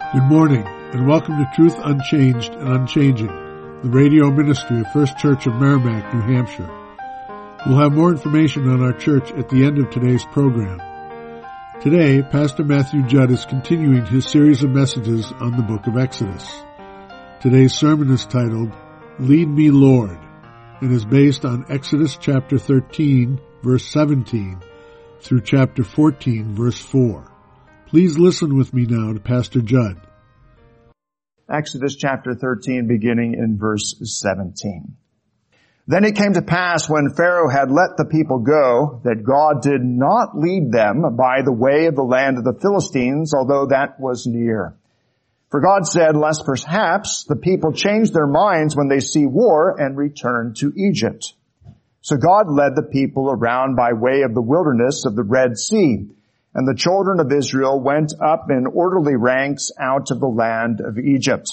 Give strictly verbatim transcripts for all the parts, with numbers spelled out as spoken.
Good morning, and welcome to Truth Unchanged and Unchanging, the radio ministry of First Church of Merrimack, New Hampshire. We'll have more information on our church at the end of today's program. Today, Pastor Matthew Judd is continuing his series of messages on the book of Exodus. Today's sermon is titled, Lead Me, Lord, and is based on Exodus chapter thirteen, verse seventeen, through chapter fourteen, verse four. Please listen with me now to Pastor Judd. Exodus chapter thirteen, beginning in verse seventeen. Then it came to pass when Pharaoh had let the people go, that God did not lead them by the way of the land of the Philistines, although that was near. For God said, lest perhaps the people change their minds when they see war and return to Egypt. So God led the people around by way of the wilderness of the Red Sea. And the children of Israel went up in orderly ranks out of the land of Egypt.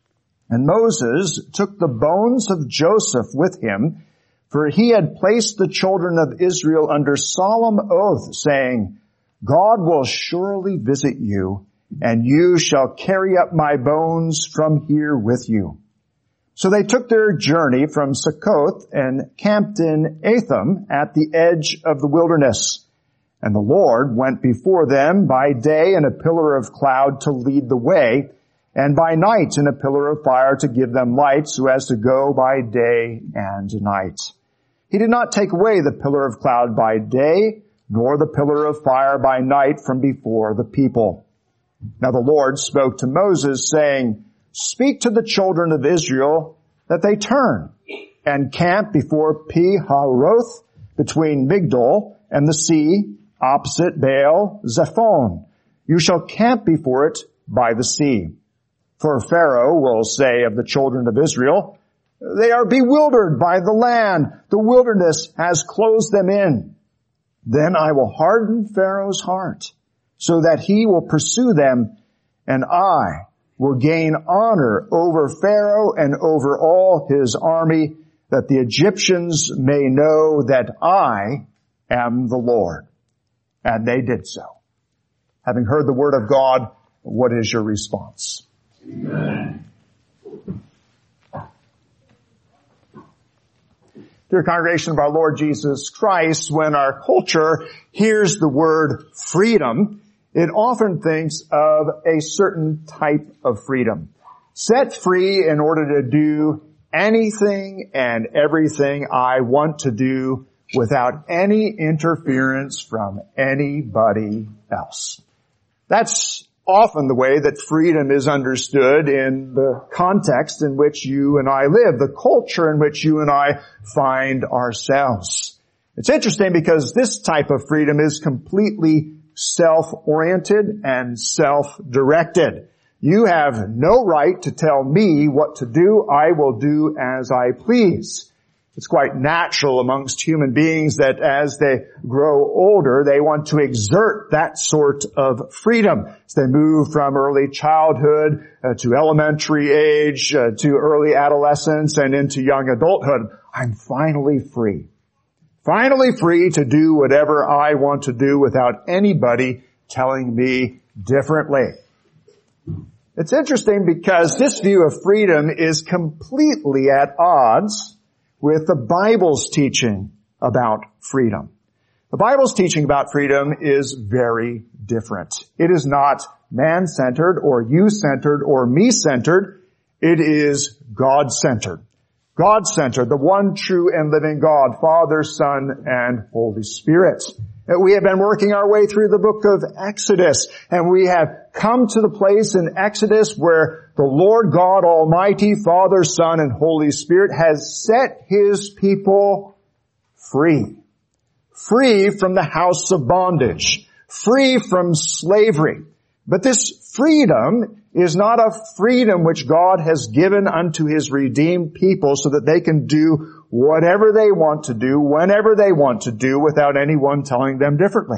And Moses took the bones of Joseph with him, for he had placed the children of Israel under solemn oath, saying, God will surely visit you, and you shall carry up my bones from here with you. So they took their journey from Succoth and camped in Etham at the edge of the wilderness. And the Lord went before them by day in a pillar of cloud to lead the way, and by night in a pillar of fire to give them light, so as to go by day and night. He did not take away the pillar of cloud by day, nor the pillar of fire by night from before the people. Now the Lord spoke to Moses, saying, Speak to the children of Israel that they turn and camp before Pi-hahiroth, between Migdol and the sea, opposite Baal Zephon. You shall camp before it by the sea. For Pharaoh will say of the children of Israel, they are bewildered by the land. The wilderness has closed them in. Then I will harden Pharaoh's heart, so that he will pursue them, and I will gain honor over Pharaoh and over all his army, that the Egyptians may know that I am the Lord. And they did so. Having heard the word of God, what is your response? Amen. Dear congregation of our Lord Jesus Christ, when our culture hears the word freedom, it often thinks of a certain type of freedom. Set free in order to do anything and everything I want to do without any interference from anybody else. That's often the way that freedom is understood in the context in which you and I live, the culture in which you and I find ourselves. It's interesting because this type of freedom is completely self-oriented and self-directed. You have no right to tell me what to do. I will do as I please. It's quite natural amongst human beings that as they grow older, they want to exert that sort of freedom. As they move from early childhood uh, to elementary age, uh, to early adolescence, and into young adulthood, I'm finally free. Finally free to do whatever I want to do without anybody telling me differently. It's interesting because this view of freedom is completely at odds with the Bible's teaching about freedom. The Bible's teaching about freedom is very different. It is not man-centered or you-centered or me-centered. It is God-centered. God-centered, the one true and living God, Father, Son, and Holy Spirit. We have been working our way through the book of Exodus, and we have come to the place in Exodus where the Lord God Almighty, Father, Son, and Holy Spirit has set His people free. Free from the house of bondage. Free from slavery. But this freedom is not a freedom which God has given unto His redeemed people so that they can do whatever they want to do, whenever they want to do, without anyone telling them differently.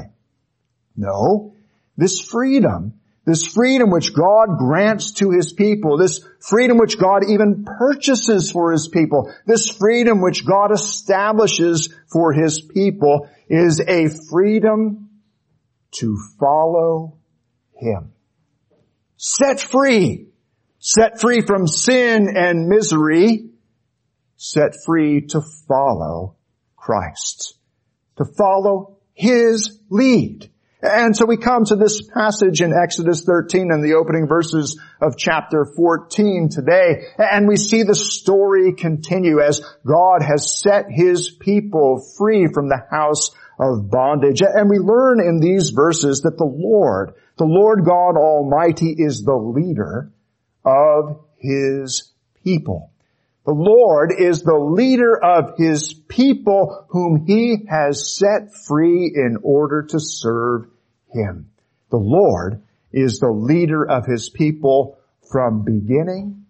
No, this freedom, this freedom which God grants to His people, this freedom which God even purchases for His people, this freedom which God establishes for His people is a freedom to follow Him. set free, set free from sin and misery, set free to follow Christ, to follow His lead. And so we come to this passage in Exodus thirteen and the opening verses of chapter fourteen today, and we see the story continue as God has set His people free from the house of bondage. And we learn in these verses that the Lord, the Lord God Almighty, is the leader of His people. The Lord is the leader of His people whom He has set free in order to serve Him. The Lord is the leader of His people from beginning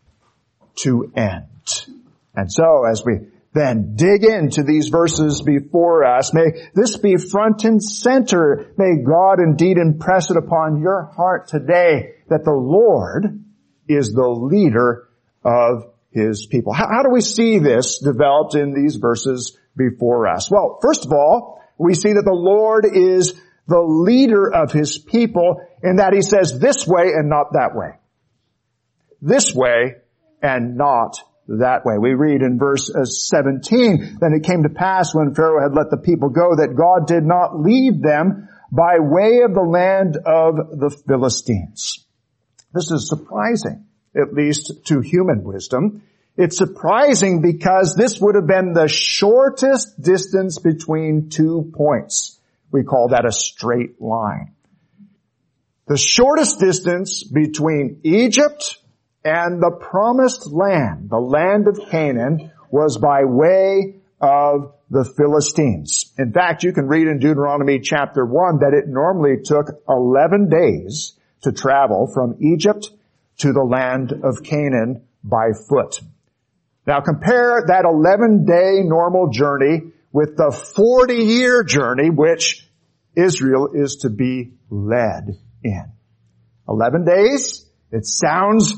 to end. And so as we then dig into these verses before us, may this be front and center. May God indeed impress it upon your heart today that the Lord is the leader of His people. How, how do we see this developed in these verses before us? Well, first of all, we see that the Lord is the leader of His people in that He says this way and not that way. This way and not that way. We read in verse seventeen, then it came to pass when Pharaoh had let the people go that God did not lead them by way of the land of the Philistines. This is surprising, at least to human wisdom. It's surprising because this would have been the shortest distance between two points. We call that a straight line. The shortest distance between Egypt and the promised land, the land of Canaan, was by way of the Philistines. In fact, you can read in Deuteronomy chapter one that it normally took eleven days to travel from Egypt to the land of Canaan by foot. Now compare that eleven-day normal journey with the forty-year journey which Israel is to be led in. Eleven days, it sounds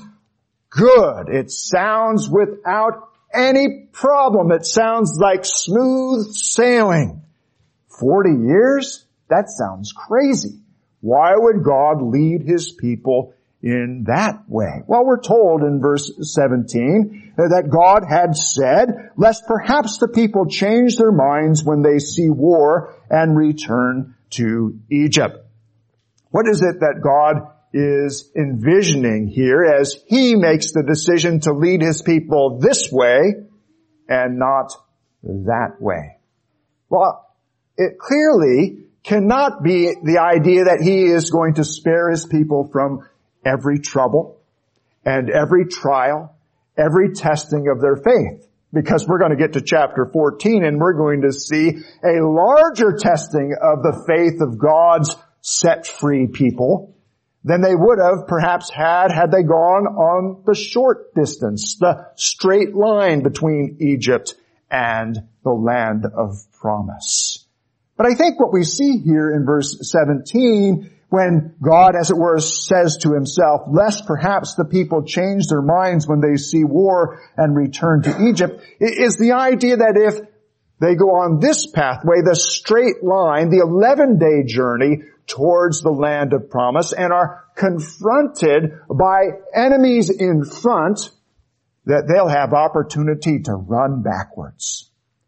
good. It sounds without any problem. It sounds like smooth sailing. Forty years? That sounds crazy. Why would God lead His people in that way? Well, we're told in verse seventeen that God had said, lest perhaps the people change their minds when they see war and return to Egypt. What is it that God is envisioning here as He makes the decision to lead His people this way and not that way? Well, it clearly cannot be the idea that He is going to spare His people from every trouble and every trial, every testing of their faith. Because we're going to get to chapter fourteen and we're going to see a larger testing of the faith of God's set free people than they would have perhaps had had they gone on the short distance, the straight line between Egypt and the land of promise. But I think what we see here in verse seventeen, when God, as it were, says to Himself, lest perhaps the people change their minds when they see war and return to Egypt, is the idea that if they go on this pathway, the straight line, the eleven-day journey towards the land of promise, and are confronted by enemies in front, that they'll have opportunity to run backwards.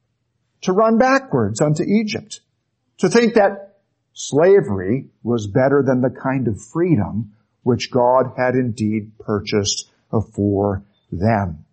To run backwards unto Egypt. To think that slavery was better than the kind of freedom which God had indeed purchased for them.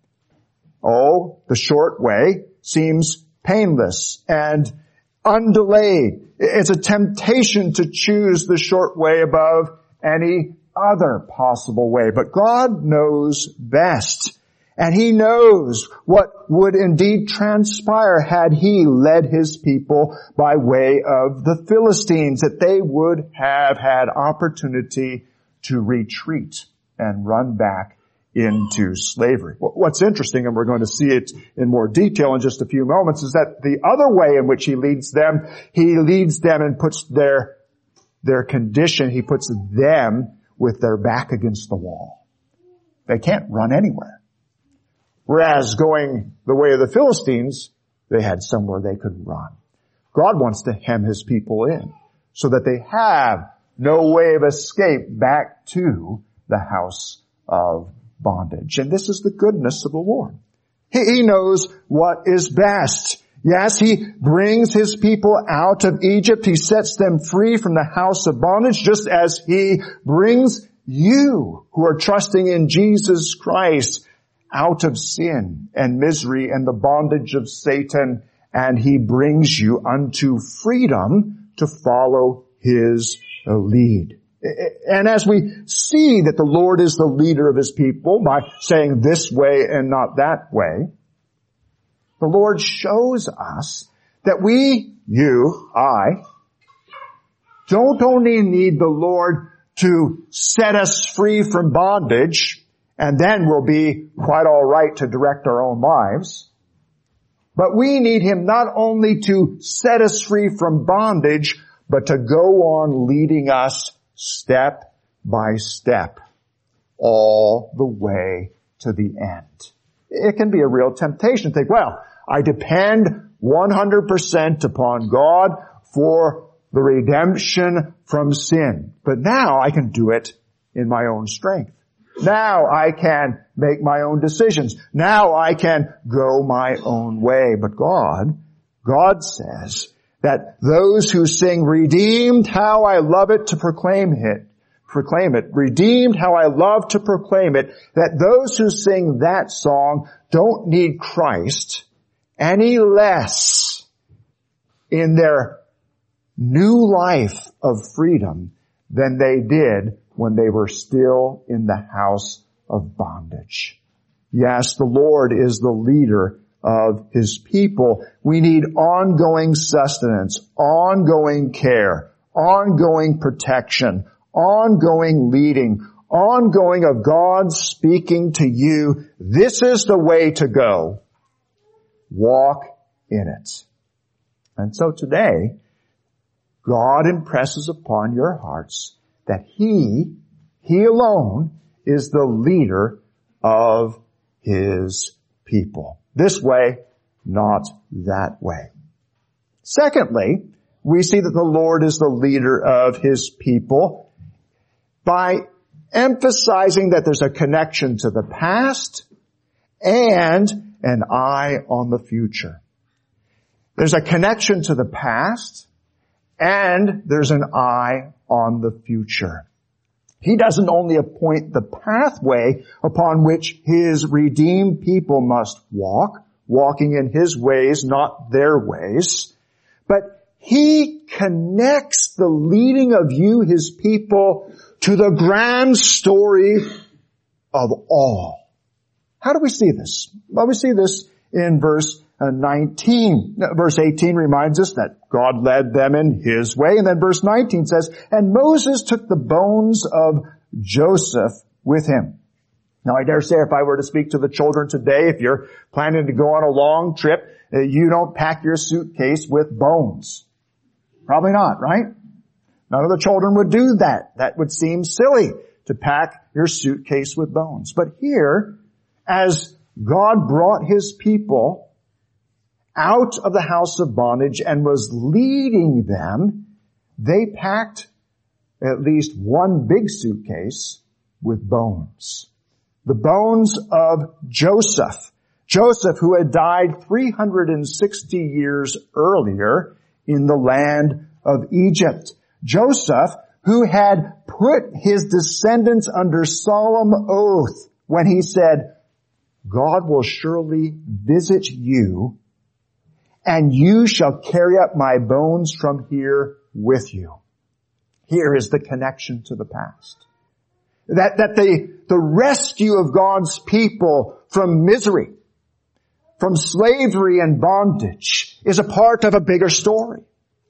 Oh, the short way seems painless and undelayed. It's a temptation to choose the short way above any other possible way. But God knows best. And He knows what would indeed transpire had He led His people by way of the Philistines, that they would have had opportunity to retreat and run back into slavery. What's interesting, and we're going to see it in more detail in just a few moments, is that the other way in which He leads them, He leads them and puts their, their condition, He puts them with their back against the wall. They can't run anywhere. Whereas going the way of the Philistines, they had somewhere they could run. God wants to hem His people in so that they have no way of escape back to the house of bondage. And this is the goodness of the Lord. He, he knows what is best. Yes, He brings His people out of Egypt. He sets them free from the house of bondage, just as He brings you who are trusting in Jesus Christ out of sin and misery and the bondage of Satan, and He brings you unto freedom to follow His lead. And as we see that the Lord is the leader of His people by saying this way and not that way, the Lord shows us that we, you, I, don't only need the Lord to set us free from bondage, and then we'll be quite all right to direct our own lives, but we need Him not only to set us free from bondage, but to go on leading us step by step all the way to the end. It can be a real temptation to think, well, I depend one hundred percent upon God for the redemption from sin. But now I can do it in my own strength. Now I can make my own decisions. Now I can go my own way. But God, God says that those who sing, redeemed, how I love it to proclaim it, proclaim it, redeemed, how I love to proclaim it, that those who sing that song don't need Christ any less in their new life of freedom than they did when they were still in the house of bondage. Yes, the Lord is the leader of His people. We need ongoing sustenance, ongoing care, ongoing protection, ongoing leading, ongoing of God speaking to you. This is the way to go. Walk in it. And so today, God impresses upon your hearts that He, He alone is the leader of His people. This way, not that way. Secondly, we see that the Lord is the leader of His people by emphasizing that there's a connection to the past and an eye on the future. There's a connection to the past and there's an eye on the future. He doesn't only appoint the pathway upon which His redeemed people must walk, walking in His ways, not their ways, but He connects the leading of you, His people, to the grand story of all. How do we see this? Well, we see this in verse nineteen. Verse eighteen reminds us that God led them in His way. And then verse nineteen says, and Moses took the bones of Joseph with him. Now, I dare say if I were to speak to the children today, if you're planning to go on a long trip, you don't pack your suitcase with bones. Probably not, right? None of the children would do that. That would seem silly to pack your suitcase with bones. But here, as God brought His people out of the house of bondage and was leading them, they packed at least one big suitcase with bones. The bones of Joseph. Joseph, who had died three hundred sixty years earlier in the land of Egypt. Joseph, who had put his descendants under solemn oath when he said, God will surely visit you, and you shall carry up my bones from here with you. Here is the connection to the past. That, that the, the rescue of God's people from misery, from slavery and bondage is a part of a bigger story.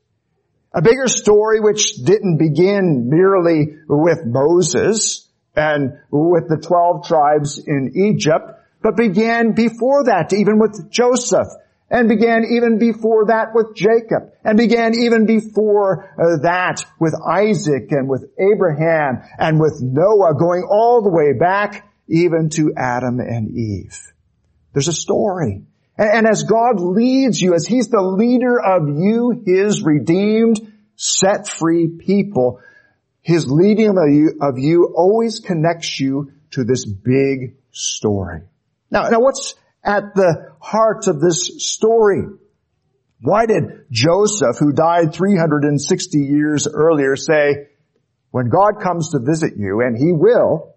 A bigger story which didn't begin merely with Moses and with the twelve tribes in Egypt, but began before that, even with Joseph, and began even before that with Jacob, and began even before uh, that with Isaac and with Abraham and with Noah, going all the way back even to Adam and Eve. There's a story. And, and as God leads you, as He's the leader of you, His redeemed, set free people, His leading of you, of you always connects you to this big story. Now, now what's at the heart of this story? Why did Joseph, who died three hundred sixty years earlier, say, when God comes to visit you, and He will,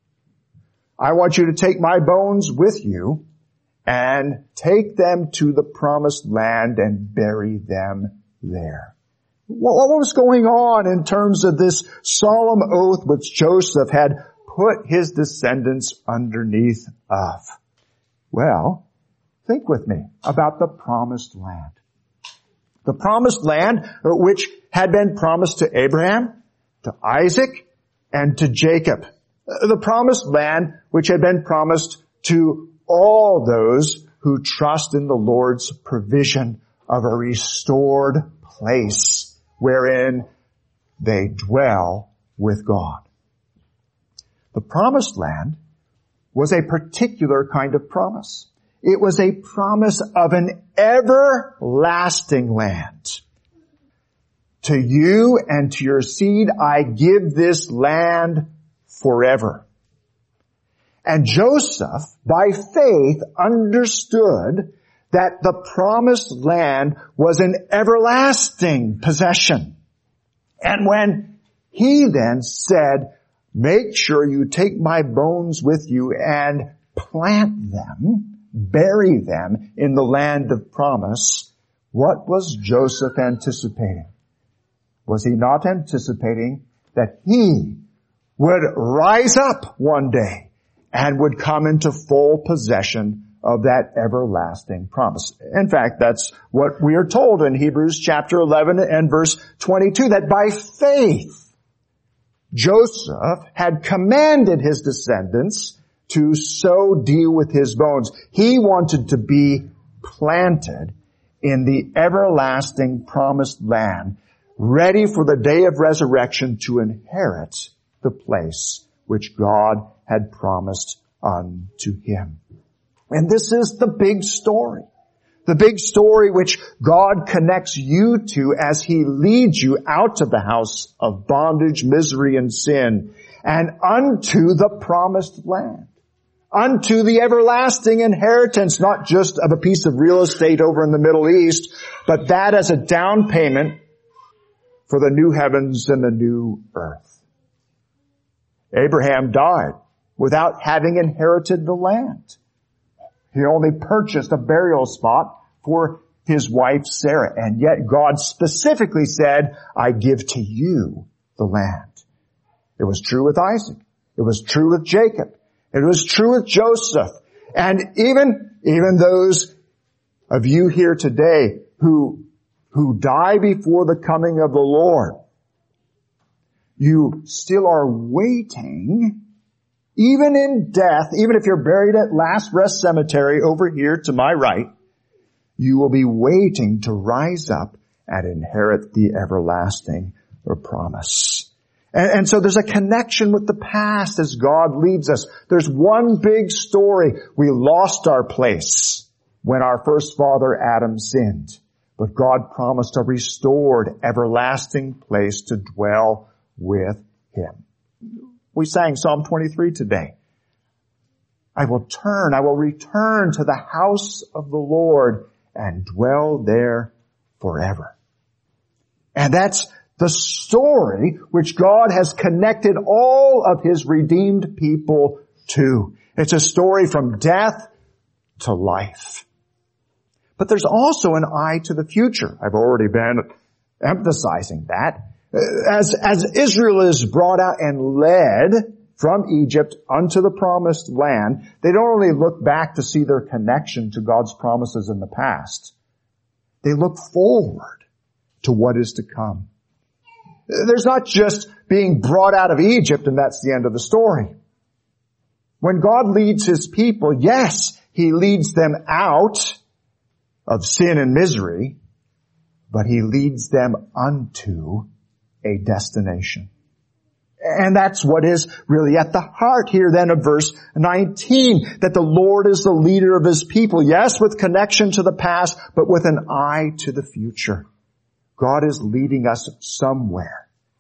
I want you to take my bones with you and take them to the promised land and bury them there. What was going on in terms of this solemn oath which Joseph had put his descendants underneath of? Well, think with me about the promised land. The promised land which had been promised to Abraham, to Isaac, and to Jacob. The promised land which had been promised to all those who trust in the Lord's provision of a restored place wherein they dwell with God. The promised land was a particular kind of promise. It was a promise of an everlasting land. To you and to your seed I give this land forever. And Joseph, by faith, understood that the promised land was an everlasting possession. And when he then said, make sure you take my bones with you and plant them, bury them in the land of promise, what was Joseph anticipating? Was he not anticipating that he would rise up one day and would come into full possession of that everlasting promise? In fact, that's what we are told in Hebrews chapter eleven and verse twenty-two, that by faith Joseph had commanded his descendants to so deal with his bones. He wanted to be planted in the everlasting promised land, ready for the day of resurrection to inherit the place which God had promised unto him. And this is the big story. The big story which God connects you to as He leads you out of the house of bondage, misery, and sin, and unto the promised land, unto the everlasting inheritance, not just of a piece of real estate over in the Middle East, but that as a down payment for the new heavens and the new earth. Abraham died without having inherited the land. He only purchased a burial spot for his wife Sarah, and yet God specifically said, I give to you the land. It was true with Isaac. It was true with Jacob. It was true with Joseph. And even, even those of you here today who, who die before the coming of the Lord, you still are waiting, even in death, even if you're buried at Last Rest Cemetery over here to my right, you will be waiting to rise up and inherit the everlasting promise. And, and so there's a connection with the past as God leads us. There's one big story. We lost our place when our first father Adam sinned, but God promised a restored, everlasting place to dwell with Him. We sang Psalm twenty-three today. I will turn, I will return to the house of the Lord and dwell there forever. And that's the story which God has connected all of His redeemed people to. It's a story from death to life. But there's also an eye to the future. I've already been emphasizing that. As, as Israel is brought out and led from Egypt unto the promised land, they don't only look back to see their connection to God's promises in the past. They look forward to what is to come. There's not just being brought out of Egypt and that's the end of the story. When God leads His people, yes, He leads them out of sin and misery, but He leads them unto a destination. And that's what is really at the heart here then of verse nineteen, that the Lord is the leader of His people. Yes, with connection to the past, but with an eye to the future. God is leading us somewhere.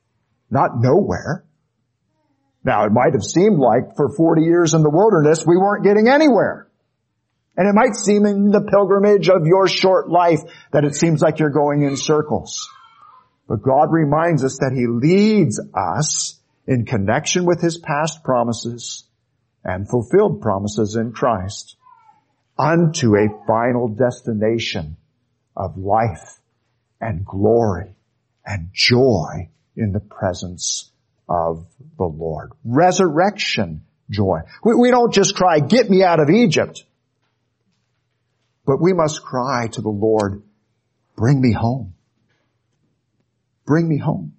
not nowhere. Now, it might have seemed like for forty years in the wilderness, we weren't getting anywhere. And it might seem in the pilgrimage of your short life that it seems like you're going in circles. But God reminds us that He leads us in connection with His past promises and fulfilled promises in Christ unto a final destination of life and glory and joy in the presence of the Lord. Resurrection joy. We, we don't just cry, get me out of Egypt. But we must cry to the Lord, bring me home. Bring me home.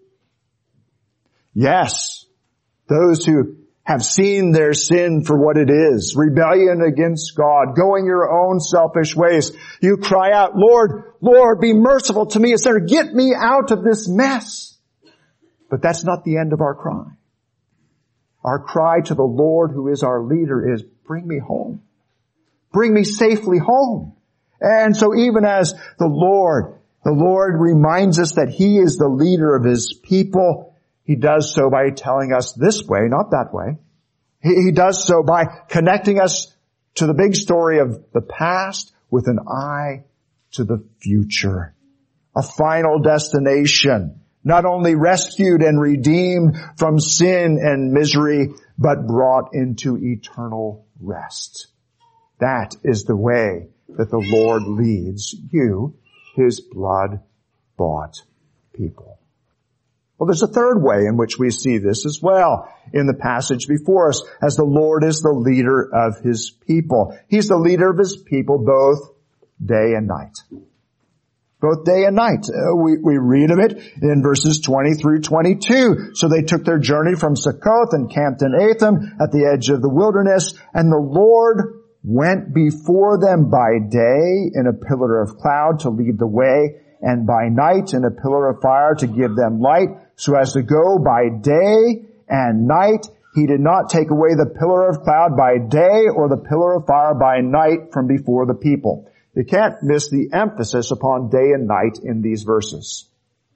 Yes, those who have seen their sin for what it is, rebellion against God, going your own selfish ways, you cry out, Lord, Lord, be merciful to me, a sinner. Get me out of this mess. But that's not the end of our cry. Our cry to the Lord, who is our leader, is bring me home. Bring me safely home. And so even as the Lord, the Lord reminds us that He is the leader of His people, He does so by telling us this way, not that way. He, he does so by connecting us to the big story of the past with an eye to the future. A final destination, not only rescued and redeemed from sin and misery, but brought into eternal rest. That is the way that the Lord leads you, His blood-bought people. Well, there's a third way in which we see this as well in the passage before us, as the Lord is the leader of His people. He's the leader of His people both day and night. Both day and night. Uh, we, we read of it in verses twenty through twenty-two. So they took their journey from Succoth and camped in Atham at the edge of the wilderness, and the Lord went before them by day in a pillar of cloud to lead the way, and by night in a pillar of fire to give them light, so as to go by day and night. He did not take away the pillar of cloud by day or the pillar of fire by night from before the people. You can't miss the emphasis upon day and night in these verses.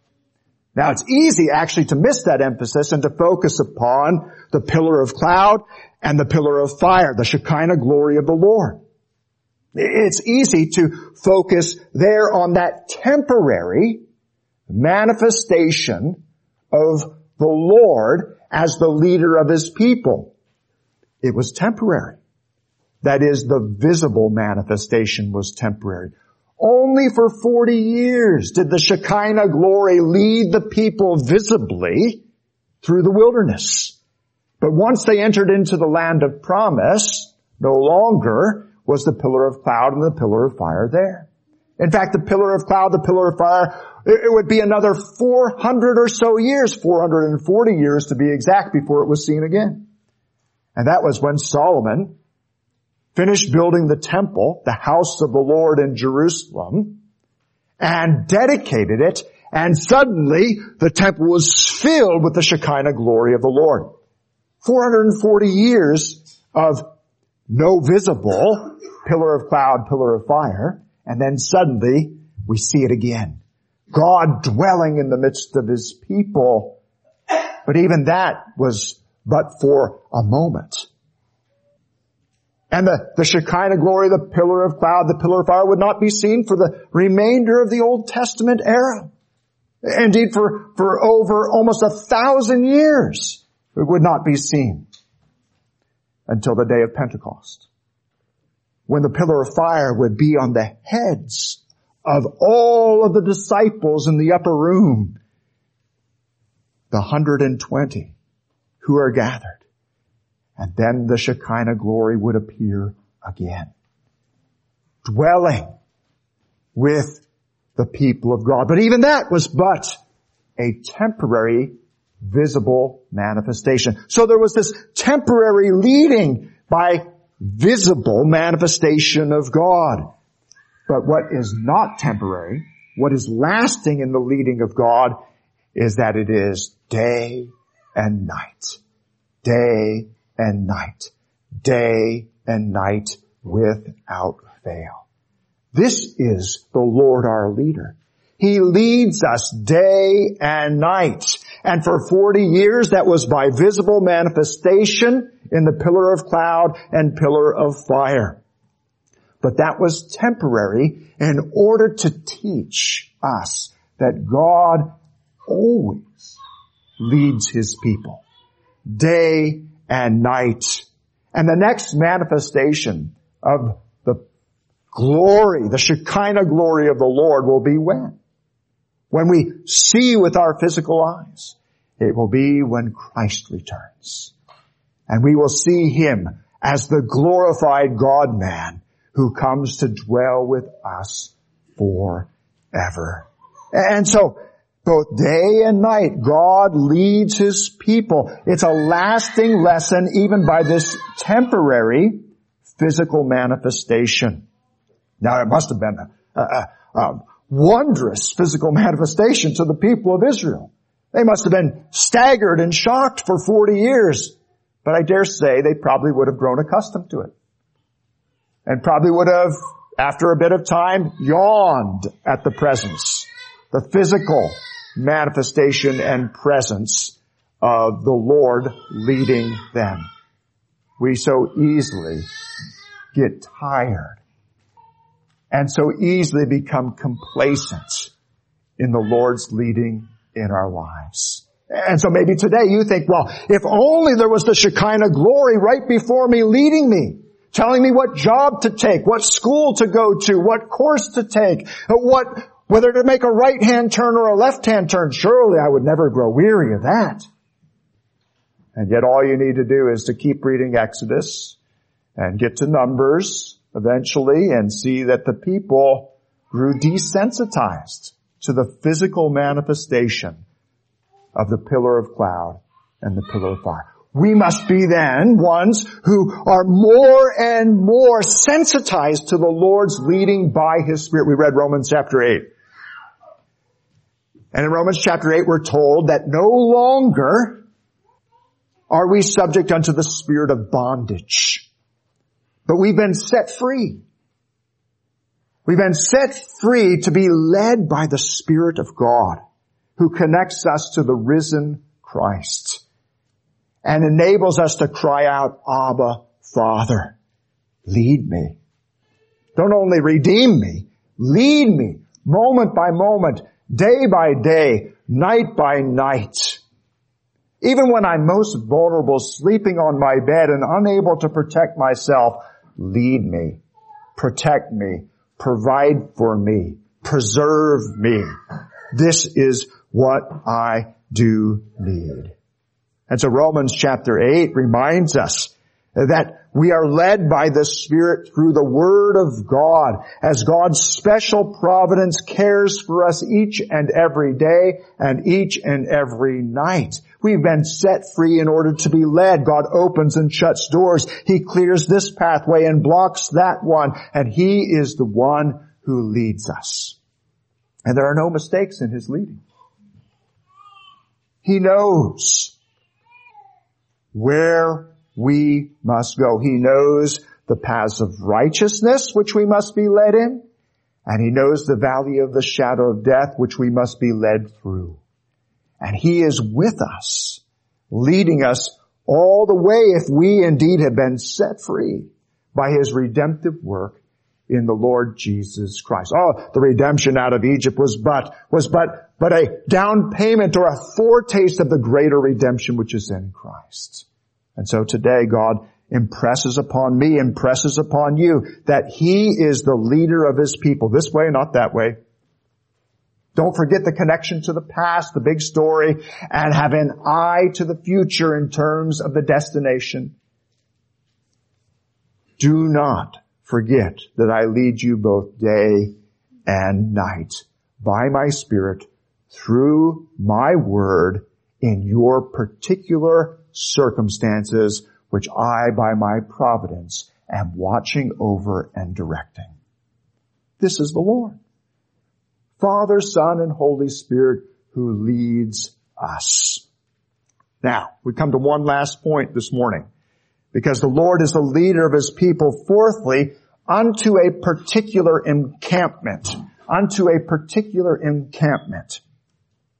Now, it's easy actually to miss that emphasis and to focus upon the pillar of cloud and the pillar of fire, the Shekinah glory of the Lord. It's easy to focus there on that temporary manifestation of the Lord as the leader of His people. It was temporary. That is, the visible manifestation was temporary. Only for forty years did the Shekinah glory lead the people visibly through the wilderness. But once they entered into the land of promise, no longer was the pillar of cloud and the pillar of fire there. In fact, the pillar of cloud, the pillar of fire, it would be another four hundred or so years, four hundred forty years to be exact, before it was seen again. And that was when Solomon finished building the temple, the house of the Lord in Jerusalem, and dedicated it, and suddenly the temple was filled with the Shekinah glory of the Lord. four hundred forty years of no visible pillar of cloud, pillar of fire, and then suddenly we see it again. God dwelling in the midst of His people. But even that was but for a moment. And the, the Shekinah glory, the pillar of cloud, the pillar of fire would not be seen for the remainder of the Old Testament era. Indeed, for, for over almost a thousand years, it would not be seen until the day of Pentecost, when the pillar of fire would be on the heads of all of the disciples in the upper room, the one hundred twenty who are gathered. And then the Shekinah glory would appear again, dwelling with the people of God. But even that was but a temporary visible manifestation. So there was this temporary leading by visible manifestation of God. But what is not temporary, what is lasting in the leading of God, is that it is day and night. Day and night. Day and night without fail. This is the Lord our leader. He leads us day and night. And for forty years, that was by visible manifestation in the pillar of cloud and pillar of fire. But that was temporary in order to teach us that God always leads His people, day and night. And the next manifestation of the glory, the Shekinah glory of the Lord will be when? When we see with our physical eyes. It will be when Christ returns. And we will see Him as the glorified God-man who comes to dwell with us forever. And so, both day and night, God leads His people. It's a lasting lesson even by this temporary physical manifestation. Now, it must have been a, a, a wondrous physical manifestation to the people of Israel. They must have been staggered and shocked for forty years. But I dare say they probably would have grown accustomed to it. And probably would have, after a bit of time, yawned at the presence, the physical manifestation and presence of the Lord leading them. We so easily get tired and so easily become complacent in the Lord's leading in our lives. And so maybe today you think, well, if only there was the Shekinah glory right before me leading me, telling me what job to take, what school to go to, what course to take, what, whether to make a right-hand turn or a left-hand turn. Surely I would never grow weary of that. And yet all you need to do is to keep reading Exodus and get to Numbers eventually and see that the people grew desensitized to the physical manifestation of the pillar of cloud and the pillar of fire. We must be then ones who are more and more sensitized to the Lord's leading by His Spirit. We read Romans chapter eight. And in Romans chapter eight we're told that no longer are we subject unto the spirit of bondage, but we've been set free. We've been set free to be led by the Spirit of God, who connects us to the risen Christ and enables us to cry out, Abba, Father, lead me. Don't only redeem me, lead me moment by moment, day by day, night by night. Even when I'm most vulnerable, sleeping on my bed and unable to protect myself, lead me, protect me, provide for me, preserve me. This is what I do need. And so Romans chapter eight reminds us that we are led by the Spirit through the Word of God as God's special providence cares for us each and every day and each and every night. We've been set free in order to be led. God opens and shuts doors. He clears this pathway and blocks that one, and He is the one who leads us. And there are no mistakes in His leading. He knows where we must go. He knows the paths of righteousness which we must be led in, and He knows the valley of the shadow of death which we must be led through. And He is with us, leading us all the way if we indeed have been set free by His redemptive work in the Lord Jesus Christ. Oh, the redemption out of Egypt was but, was but, but a down payment or a foretaste of the greater redemption which is in Christ. And so today God impresses upon me, impresses upon you that He is the leader of His people. This way, not that way. Don't forget the connection to the past, the big story, and have an eye to the future in terms of the destination. Do not forget that I lead you both day and night by my Spirit through my Word in your particular circumstances, which I, by my providence, am watching over and directing. This is the Lord, Father, Son, and Holy Spirit, who leads us. Now, we come to one last point this morning, because the Lord is the leader of His people, fourthly, unto a particular encampment. Unto a particular encampment.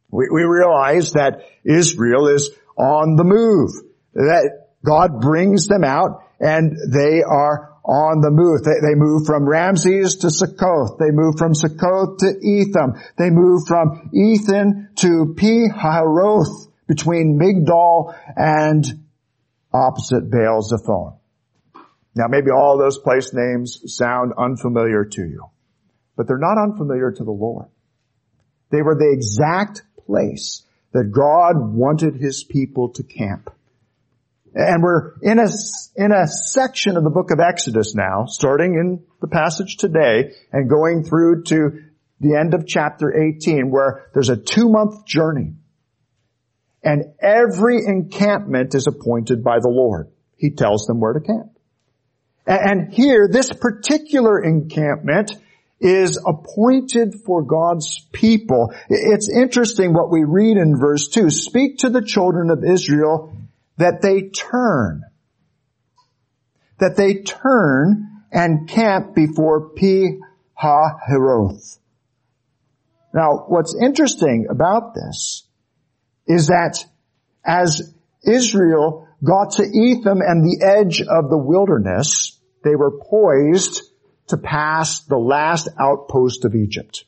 We, we realize that Israel is on the move, that God brings them out and they are on the move. They, they move from Ramses to Succoth. They move from Succoth to Etham. They move from Etham to Pi-hahiroth, between Migdol and opposite Baal Zephon. Now maybe all those place names sound unfamiliar to you, but they're not unfamiliar to the Lord. They were the exact place that God wanted His people to camp. And we're in a, in a section of the book of Exodus now, starting in the passage today and going through to the end of chapter eighteen, where there's a two-month journey. And every encampment is appointed by the Lord. He tells them where to camp. And here, this particular encampment is appointed for God's people. It's interesting what we read in verse two. Speak to the children of Israel that they turn. That they turn and camp before Pi-hahiroth. Now, what's interesting about this is that as Israel got to Etham and the edge of the wilderness, they were poised to pass the last outpost of Egypt.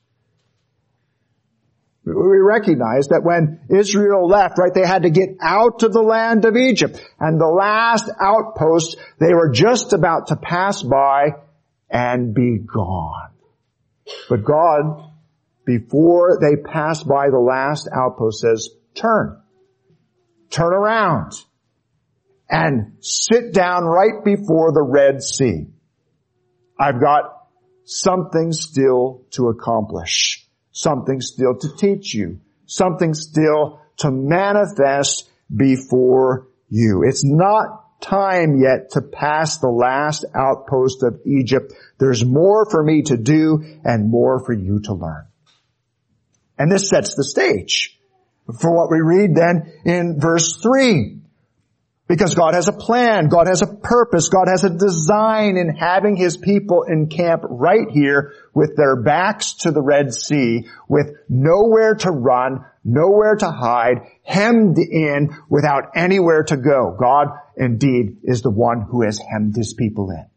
We recognize that when Israel left, right, they had to get out of the land of Egypt. And the last outpost, they were just about to pass by and be gone. But God, before they pass by the last outpost, says, turn. Turn around. And sit down right before the Red Sea. I've got something still to accomplish. Something still to teach you. Something still to manifest before you. It's not time yet to pass the last outpost of Egypt. There's more for me to do and more for you to learn. And this sets the stage for what we read then in verse three. Because God has a plan, God has a purpose, God has a design in having His people encamp right here with their backs to the Red Sea, with nowhere to run, nowhere to hide, hemmed in without anywhere to go. God indeed is the one who has hemmed His people in.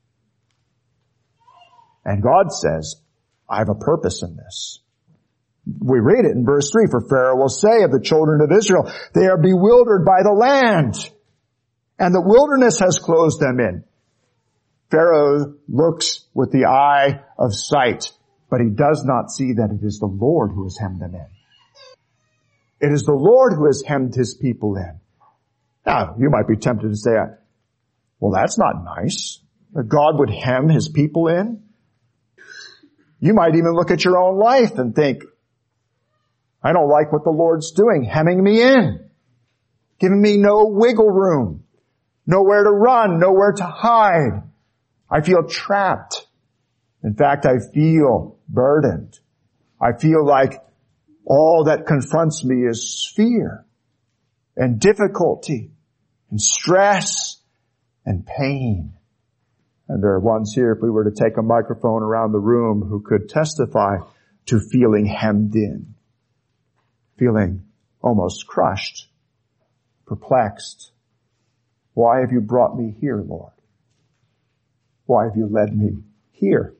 And God says, I have a purpose in this. We read it in verse three, for Pharaoh will say of the children of Israel, they are bewildered by the land, and the wilderness has closed them in. Pharaoh looks with the eye of sight, but he does not see that it is the Lord who has hemmed them in. It is the Lord who has hemmed His people in. Now, you might be tempted to say, well, that's not nice, that God would hem His people in. You might even look at your own life and think, I don't like what the Lord's doing, hemming me in, giving me no wiggle room, nowhere to run, nowhere to hide. I feel trapped. In fact, I feel burdened. I feel like all that confronts me is fear and difficulty and stress and pain. And there are ones here, if we were to take a microphone around the room, who could testify to feeling hemmed in, feeling almost crushed, perplexed. Why have you brought me here, Lord? Why have you led me here?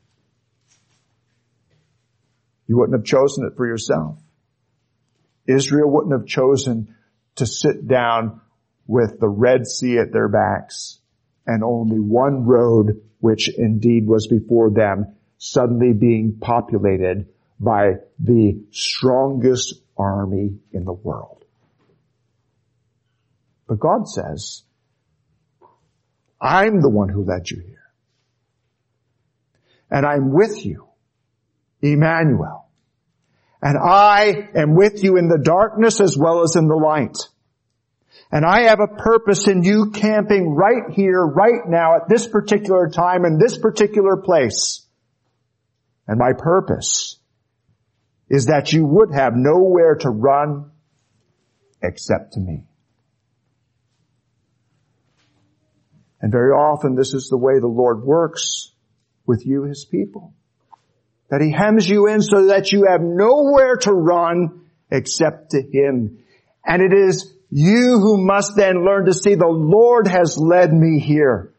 You wouldn't have chosen it for yourself. Israel wouldn't have chosen to sit down with the Red Sea at their backs and only one road, which indeed was before them, suddenly being populated by the strongest army in the world. But God says, I'm the one who led you here. And I'm with you, Emmanuel. And I am with you in the darkness as well as in the light. And I have a purpose in you camping right here, right now, at this particular time, in this particular place. And my purpose is that you would have nowhere to run except to me. And very often this is the way the Lord works with you, His people. That He hems you in so that you have nowhere to run except to Him. And it is you who must then learn to see the Lord has led me here.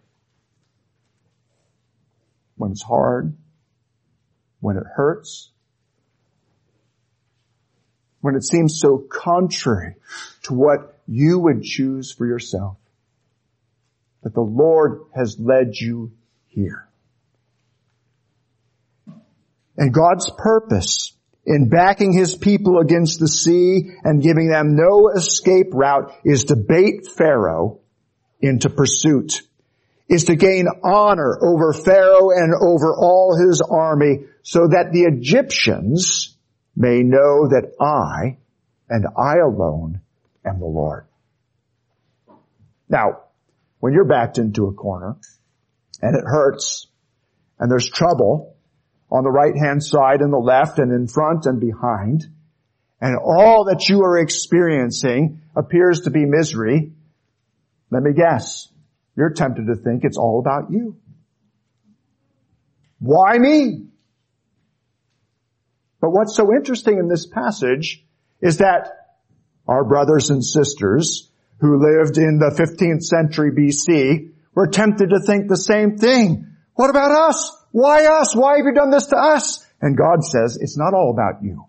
When it's hard, when it hurts, when it seems so contrary to what you would choose for yourself, that the Lord has led you here. And God's purpose in backing His people against the sea and giving them no escape route is to bait Pharaoh into pursuit, is to gain honor over Pharaoh and over all his army so that the Egyptians may know that I and I alone am the Lord. Now, when you're backed into a corner and it hurts and there's trouble on the right-hand side and the left and in front and behind, and all that you are experiencing appears to be misery, let me guess, you're tempted to think it's all about you. Why me? But what's so interesting in this passage is that our brothers and sisters who lived in the fifteenth century B C were tempted to think the same thing. What about us? Why us? Why have you done this to us? And God says, it's not all about you.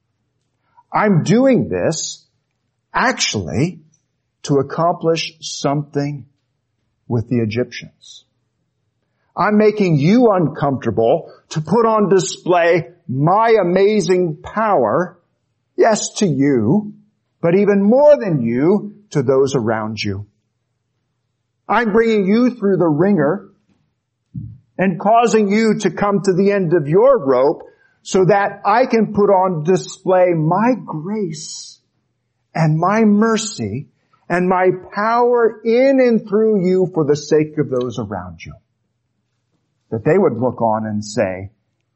I'm doing this actually to accomplish something with the Egyptians. I'm making you uncomfortable to put on display my amazing power, yes, to you, but even more than you, to those around you. I'm bringing you through the ringer and causing you to come to the end of your rope so that I can put on display my grace and my mercy and my power in and through you for the sake of those around you. That they would look on and say,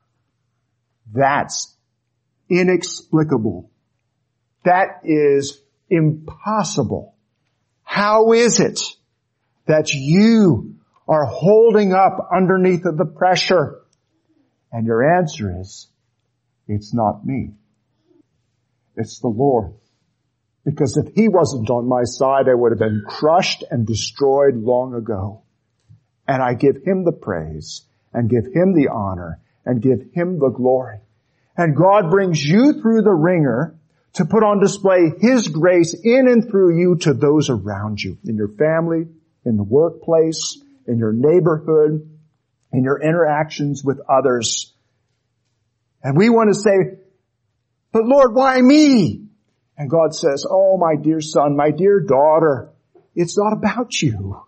that's inexplicable. That is impossible. How is it that you are holding up underneath of the pressure? And your answer is, it's not me. It's the Lord. Because if He wasn't on my side, I would have been crushed and destroyed long ago. And I give Him the praise and give Him the honor and give Him the glory. And God brings you through the ringer to put on display His grace in and through you to those around you, in your family, in the workplace, in your neighborhood, in your interactions with others. And we want to say, but Lord, why me? And God says, oh, my dear son, my dear daughter, it's not about you.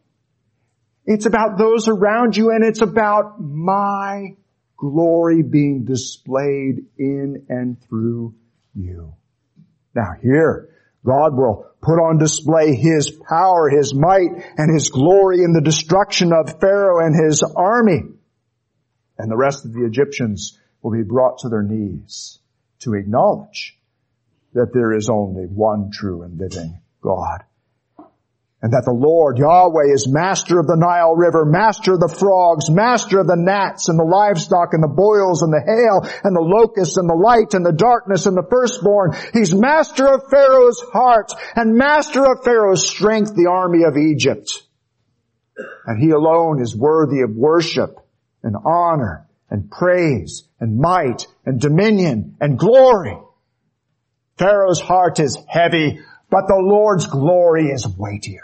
It's about those around you, and it's about my glory being displayed in and through you. Now here, God will put on display His power, His might, and His glory in the destruction of Pharaoh and his army. And the rest of the Egyptians will be brought to their knees to acknowledge that there is only one true and living God. And that the Lord, Yahweh, is master of the Nile River, master of the frogs, master of the gnats and the livestock and the boils and the hail and the locusts and the light and the darkness and the firstborn. He's master of Pharaoh's heart and master of Pharaoh's strength, the army of Egypt. And He alone is worthy of worship and honor and praise and might and dominion and glory. Pharaoh's heart is heavy, but the Lord's glory is weightier.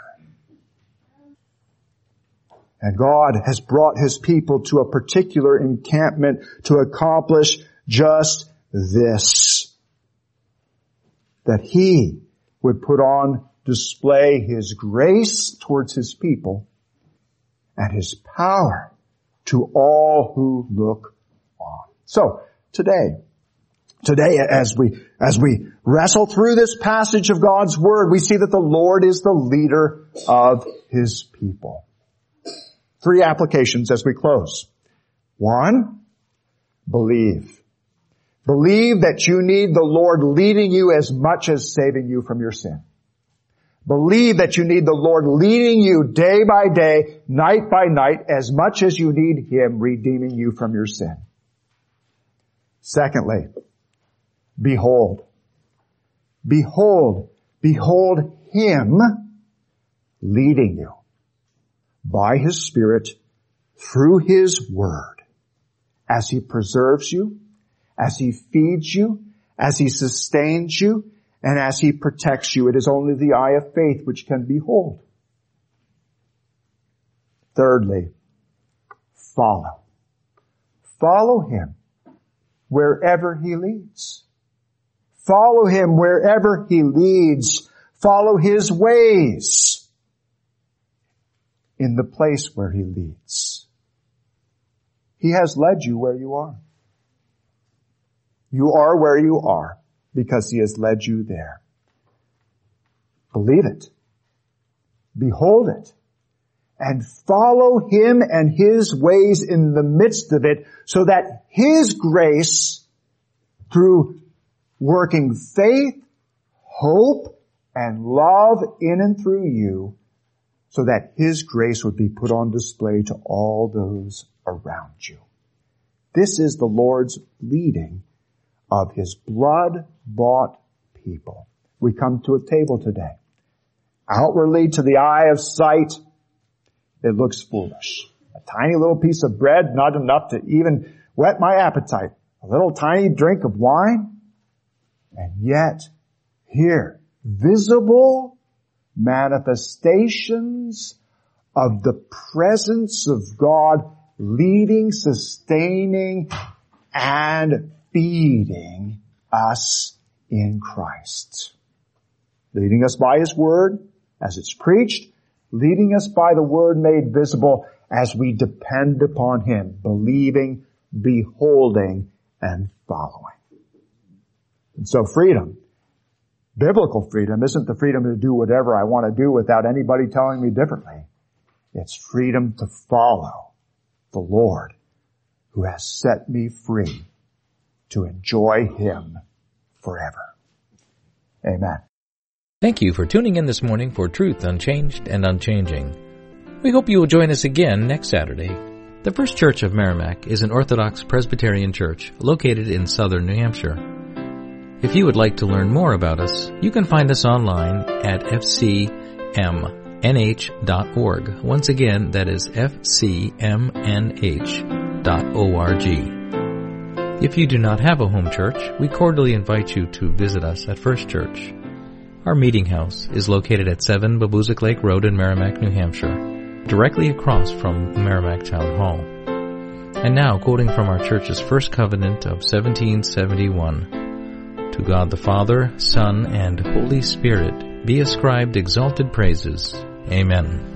And God has brought His people to a particular encampment to accomplish just this. That He would put on display His grace towards His people and His power to all who look on. So, today, Today, as we, as we wrestle through this passage of God's Word, we see that the Lord is the leader of His people. Three applications as we close. One, believe. Believe that you need the Lord leading you as much as saving you from your sin. Believe that you need the Lord leading you day by day, night by night, as much as you need Him redeeming you from your sin. Secondly, behold. Behold, behold Him leading you by His Spirit through His Word as He preserves you, as He feeds you, as He sustains you, and as He protects you. It is only the eye of faith which can behold. Thirdly, follow. Follow Him wherever He leads. Follow Him wherever He leads. Follow His ways in the place where He leads. He has led you where you are. You are where you are because He has led you there. Believe it. Behold it. And follow Him and His ways in the midst of it so that His grace, through working faith, hope, and love in and through you, so that His grace would be put on display to all those around you. This is the Lord's leading of His blood-bought people. We come to a table today. Outwardly, to the eye of sight, it looks foolish. A tiny little piece of bread, not enough to even whet my appetite. A little tiny drink of wine. And yet, here, visible manifestations of the presence of God leading, sustaining, and feeding us in Christ. Leading us by His Word as it's preached, leading us by the Word made visible as we depend upon Him, believing, beholding, and following. And so freedom, biblical freedom, isn't the freedom to do whatever I want to do without anybody telling me differently. It's freedom to follow the Lord who has set me free to enjoy Him forever. Amen. Thank you for tuning in this morning for Truth Unchanged and Unchanging. We hope you will join us again next Saturday. The First Church of Merrimack is an Orthodox Presbyterian church located in southern New Hampshire. If you would like to learn more about us, you can find us online at f c m n h dot org. Once again, that is f c m n h dot org. If you do not have a home church, we cordially invite you to visit us at First Church. Our meeting house is located at seven Babuzik Lake Road in Merrimack, New Hampshire, directly across from Merrimack Town Hall. And now, quoting from our church's first covenant of seventeen seventy-one, to God the Father, Son, and Holy Spirit be ascribed exalted praises. Amen.